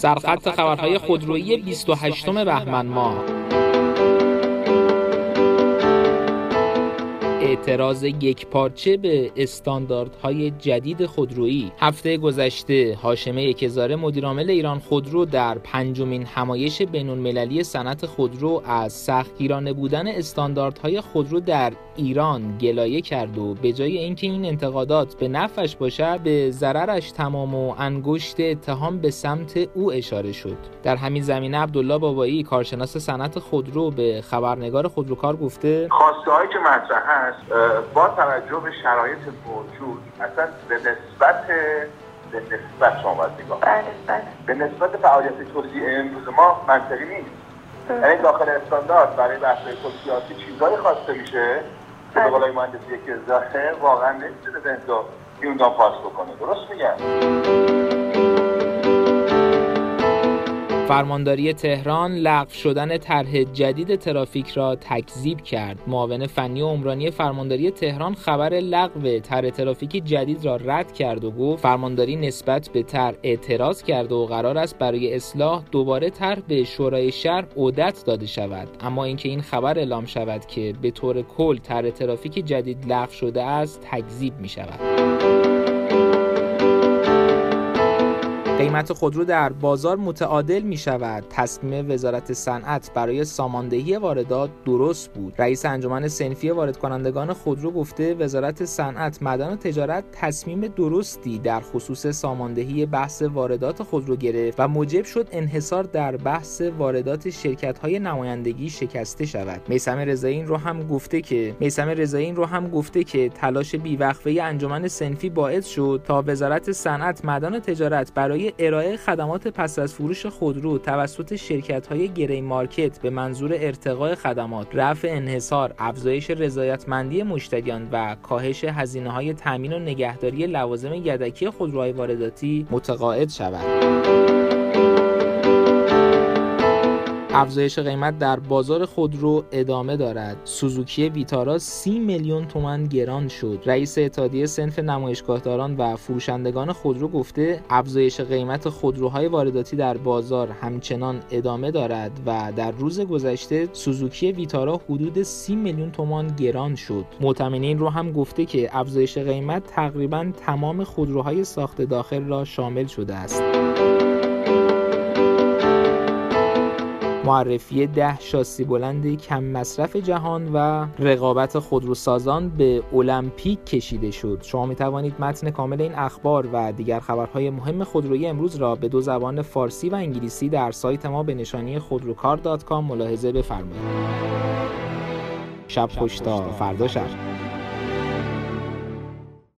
سرخط خبرهای خودرویی 28 بهمن ماه. اعتراض یکپارچه به استانداردهای جدید خودرویی. هفته گذشته هاشم یکهزاره مدیرعامل ایران خودرو در 5مین همایش بین‌المللی صنعت خودرو از سختگیرانه بودن استانداردهای خودرو در ایران گلایه کرد و به جای اینکه این انتقادات به نفعش باشد به ضررش تمام و انگشت اتهام به سمت او اشاره شد. در همین زمینه عبدالله بابایی کارشناس صنعت خودرو به خبرنگار خودروکار گفته خواسته‌هایی که مطرح است با توجه به شرایط موجود اصلا به نسبت شما باید نگاه به نسبت فعالیت توزیع امروز ما منطقی نیست. یعنی داخل استاندارد برای بحث‌های توزیعاتی چیزایی خواسته میشه که به قول مهندس یکهزاره واقعا نمیتونه ذهنو این پاس بکنه. درست میگم؟ فرمانداری تهران لغو شدن طرح جدید ترافیک را تکذیب کرد. معاون فنی و عمرانی فرمانداری تهران خبر لغو طرح ترافیک جدید را رد کرد و گفت فرمانداری نسبت به طرح اعتراض کرد و قرار است برای اصلاح دوباره طرح به شورای شهر عودت داده شود. اما اینکه این خبر اعلام شود که به طور کل طرح ترافیک جدید لغو شده است تکذیب می شود. قیمت خودرو در بازار متعادل می شود. تصمیم وزارت صنعت برای ساماندهی واردات درست بود. رئیس انجمن صنفی وارد کنندگان خودرو گفته وزارت صنعت، معدن و تجارت تصمیم درستی در خصوص ساماندهی بحث واردات خودرو گرفت و موجب شد انحصار در بحث واردات شرکت‌های نمایندگی شکسته شود. میثم رضایی این رو هم گفته که تلاش بی‌وقفه انجمن صنفی باعث شد تا وزارت صنعت، معدن و تجارت برای ارائه خدمات پس از فروش خودرو توسط شرکت‌های گری مارکت به منظور ارتقاء خدمات، رفع انحصار، افزایش رضایتمندی مشتریان و کاهش هزینه‌های تامین و نگهداری لوازم یدکی خودروهای وارداتی متقاعد شود. افزایش قیمت در بازار خودرو ادامه دارد. سوزوکی ویتارا 30 میلیون تومان گران شد. رئیس اتحادیه صنف نمایشگاهداران و فروشندگان خودرو گفته افزایش قیمت خودروهای وارداتی در بازار همچنان ادامه دارد و در روز گذشته سوزوکی ویتارا حدود 30 میلیون تومان گران شد. مؤتمنین رو هم گفته که افزایش قیمت تقریباً تمام خودروهای ساخت داخل را شامل شده است. معرفی 10 شاسی بلند کم مصرف جهان و رقابت خودروسازان به المپیک کشیده شد. شما می توانید متن کامل این اخبار و دیگر خبرهای مهم خودرویی امروز را به 2 زبان فارسی و انگلیسی در سایت ما به نشانی خودروکار.com ملاحظه بفرمایید. شب خوش تا فردا شب.